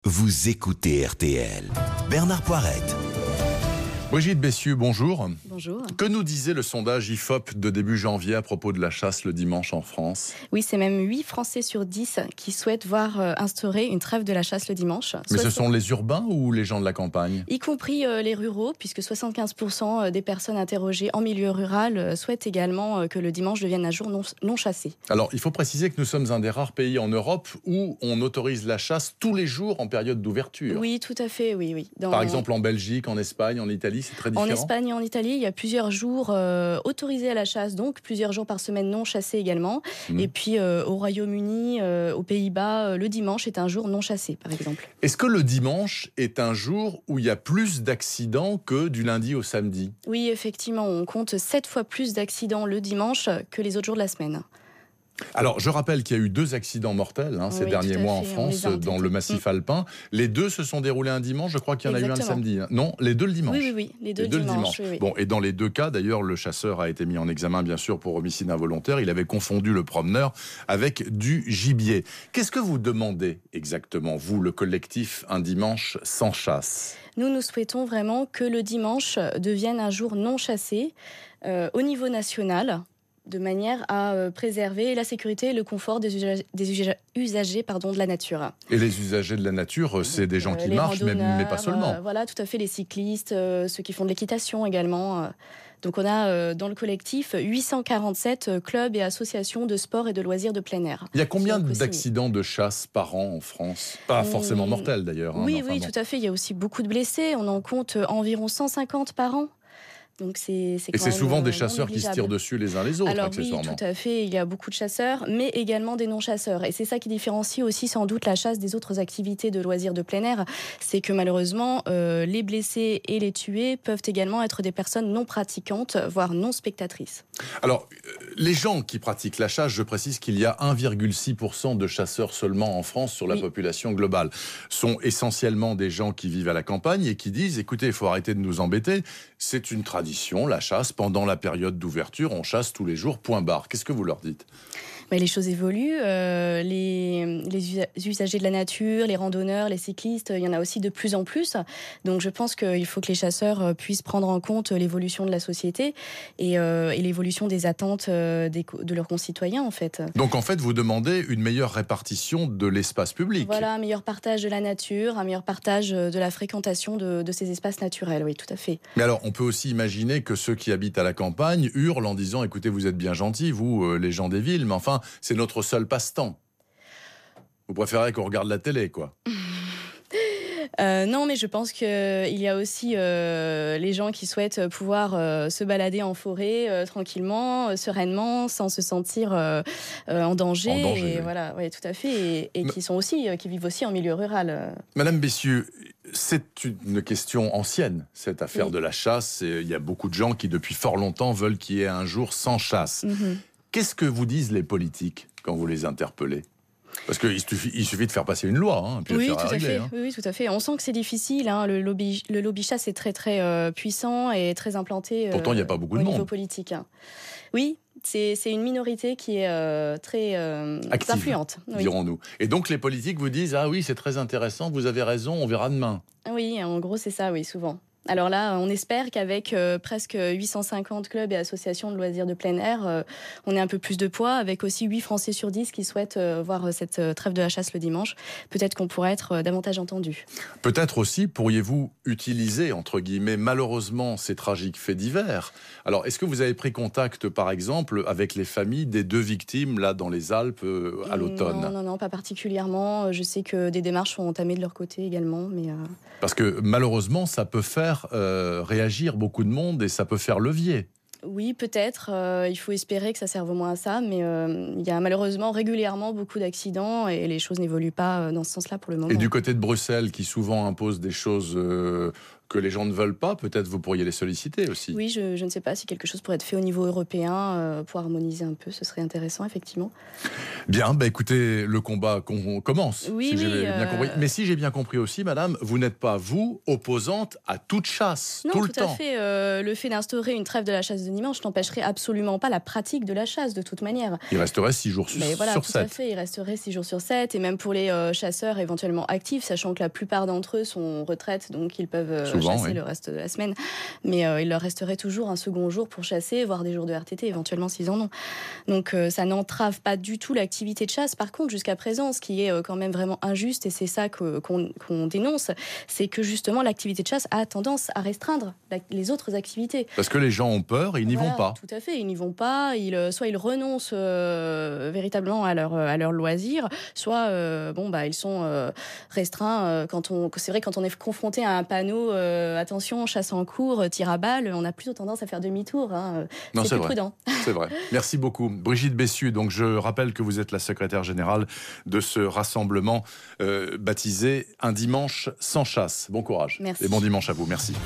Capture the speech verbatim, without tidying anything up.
Vous écoutez R T L. Bernard Poirette. Brigitte Bessieux, bonjour. Bonjour. Que nous disait le sondage I F O P de début janvier à propos de la chasse le dimanche en France ? Oui, c'est même huit Français sur dix qui souhaitent voir euh, instaurer une trêve de la chasse le dimanche. Mais Soit ce sont les urbains ou les gens de la campagne ? Y compris euh, les ruraux, puisque soixante-quinze pour cent des personnes interrogées en milieu rural euh, souhaitent également euh, que le dimanche devienne un jour non, non chassé. Alors, il faut préciser que nous sommes un des rares pays en Europe où on autorise la chasse tous les jours en période d'ouverture. Oui, tout à fait, oui, oui. Dans... Par exemple, en Belgique, en Espagne, en Italie, c'est très différent. En Espagne et en Italie, il y a plusieurs jours euh, autorisés à la chasse, donc plusieurs jours par semaine non chassés également. Mmh. Et puis euh, au Royaume-Uni, euh, aux Pays-Bas, euh, le dimanche est un jour non chassé, par exemple. Est-ce que le dimanche est un jour où il y a plus d'accidents que du lundi au samedi ? Oui, effectivement, on compte sept fois plus d'accidents le dimanche que les autres jours de la semaine. Alors, je rappelle qu'il y a eu deux accidents mortels hein, ces oui, derniers mois en fait, France, dans le massif mmh. alpin. Les deux se sont déroulés un dimanche, je crois qu'il y en Exactement. a eu un le samedi. Non, les deux le dimanche. Oui, oui, oui, les deux, les deux le dimanche. dimanche. Oui, oui. Bon, et dans les deux cas, d'ailleurs, le chasseur a été mis en examen, bien sûr, pour homicide involontaire. Il avait confondu le promeneur avec du gibier. Qu'est-ce que vous demandez exactement, vous, le collectif Un Dimanche sans chasse ? Nous, nous souhaitons vraiment que le dimanche devienne un jour non chassé euh, au niveau national, de manière à euh, préserver la sécurité et le confort des usagers, des usagers, usagers pardon, de la nature. Et les usagers de la nature, c'est des gens qui euh, marchent, mais, mais pas seulement. Euh, voilà, tout à fait, les cyclistes, euh, ceux qui font de l'équitation également. Euh. Donc on a euh, dans le collectif huit cent quarante-sept clubs et associations de sport et de loisirs de plein air. Il y a combien d'accidents de chasse par an en France ? Pas forcément mortels d'ailleurs. Oui, hein, oui, bon. tout à fait. Il y a aussi beaucoup de blessés. On en compte environ cent cinquante par an. Donc c'est, c'est et c'est souvent euh, des chasseurs qui se tirent dessus les uns les autres, Alors accessoirement. Oui, tout à fait. Il y a beaucoup de chasseurs, mais également des non-chasseurs. Et c'est ça qui différencie aussi sans doute la chasse des autres activités de loisirs de plein air. C'est que malheureusement, euh, les blessés et les tués peuvent également être des personnes non pratiquantes, voire non spectatrices. Alors, les gens qui pratiquent la chasse, je précise qu'il y a un virgule six pour cent de chasseurs seulement en France sur la oui. population globale, sont essentiellement des gens qui vivent à la campagne et qui disent, écoutez, il faut arrêter de nous embêter, c'est une tradition, la chasse, pendant la période d'ouverture, on chasse tous les jours, point barre. Qu'est-ce que vous leur dites ? Mais les choses évoluent, euh, les, les usagers de la nature, les randonneurs, les cyclistes, il y en a aussi de plus en plus. Donc je pense qu'il faut que les chasseurs puissent prendre en compte l'évolution de la société et, euh, et l'évolution des attentes des, de leurs concitoyens en fait. Donc en fait vous demandez une meilleure répartition de l'espace public. Voilà, un meilleur partage de la nature, un meilleur partage de la fréquentation de, de ces espaces naturels, oui tout à fait. Mais alors on peut aussi imaginer que ceux qui habitent à la campagne hurlent en disant écoutez vous êtes bien gentils, vous euh, les gens des villes, mais enfin c'est notre seul passe-temps. Vous préférez qu'on regarde la télé, quoi. Euh, non, mais je pense qu'il y a aussi euh, les gens qui souhaitent pouvoir euh, se balader en forêt euh, tranquillement, euh, sereinement, sans se sentir euh, euh, en danger. En danger, et oui. Voilà, ouais, tout à fait. Et, et Mais... qui sont aussi, euh, qui vivent aussi en milieu rural. Madame Bessieux, c'est une question ancienne, cette affaire oui. de la chasse. Il y a beaucoup de gens qui, depuis fort longtemps, veulent qu'il y ait un jour sans chasse. Mm-hmm. Qu'est-ce que vous disent les politiques quand vous les interpellez ? Parce qu'il suffit, il suffit de faire passer une loi, hein, puis oui, de tout faire à régler, fait. Hein. Oui, oui, tout à fait. On sent que c'est difficile. Hein. Le lobby, le lobby chasse est très, très euh, puissant et très implanté. Euh, Pourtant, il n'y a pas beaucoup de au monde. Niveau politique. Hein. Oui, c'est, c'est une minorité qui est euh, très euh, active, influente, oui. dirons-nous. Et donc, les politiques vous disent ah oui, c'est très intéressant, vous avez raison, on verra demain. Oui, en gros, c'est ça, oui, souvent. Alors là, on espère qu'avec euh, presque huit cent cinquante clubs et associations de loisirs de plein air, euh, on ait un peu plus de poids, avec aussi huit Français sur dix qui souhaitent euh, voir cette euh, trêve de la chasse le dimanche. Peut-être qu'on pourrait être euh, davantage entendu. Peut-être aussi pourriez-vous utiliser, entre guillemets, malheureusement, ces tragiques faits divers. Alors, est-ce que vous avez pris contact, par exemple, avec les familles des deux victimes, là, dans les Alpes, euh, à l'automne ? Non, non, non, pas particulièrement. Je sais que des démarches sont entamées de leur côté également, mais... Euh... Parce que, malheureusement, ça peut faire Euh, réagir beaucoup de monde et ça peut faire levier. Oui, peut-être. Euh, il faut espérer que ça serve au moins à ça, mais euh, il y a malheureusement régulièrement beaucoup d'accidents et les choses n'évoluent pas dans ce sens-là pour le moment. Et du côté de Bruxelles, qui souvent impose des choses euh, que les gens ne veulent pas, peut-être vous pourriez les solliciter aussi. Oui, je, je ne sais pas si quelque chose pourrait être fait au niveau européen euh, pour harmoniser un peu, ce serait intéressant, effectivement. Bien, bah écoutez, le combat qu'on commence, oui, si oui, j'ai euh... bien compris. Mais si j'ai bien compris aussi, madame, vous n'êtes pas, vous, opposante à toute chasse, non, tout le tout temps. à fait. Euh, le fait d'instaurer une trêve de la chasse de dimanche n'empêcherait absolument pas la pratique de la chasse, de toute manière. Il resterait six jours Mais voilà, sur tout sept. à fait, il resterait six jours sur sept, et même pour les euh, chasseurs éventuellement actifs, sachant que la plupart d'entre eux sont en retraite, donc ils peuvent euh, Souvent, chasser oui. le reste de la semaine. Mais euh, il leur resterait toujours un second jour pour chasser, voire des jours de R T T, éventuellement s'ils en ont. Donc euh, ça n'entrave pas du tout l'activité de chasse. Par contre, jusqu'à présent, ce qui est euh, quand même vraiment injuste, et c'est ça que, qu'on, qu'on dénonce, c'est que justement l'activité de chasse a tendance à restreindre la, les autres activités. Parce que les gens ont peur et ils n'y Voilà, vont pas. Tout à fait, ils n'y vont pas. Ils, soit ils renoncent euh, véritablement à leur, à leur loisir, soit euh, bon, bah, ils sont euh, restreints. Euh, quand on, c'est vrai, quand on est confronté à un panneau euh, attention, chasse en cours, tir à balle, on a plutôt tendance à faire demi-tour. Hein. Non, c'est, c'est plus vrai. prudent. C'est vrai. Merci beaucoup. Brigitte Bessieux, donc je rappelle que vous êtes la secrétaire générale de ce rassemblement euh, baptisé Un dimanche sans chasse. Bon courage. Merci. Et bon dimanche à vous. Merci.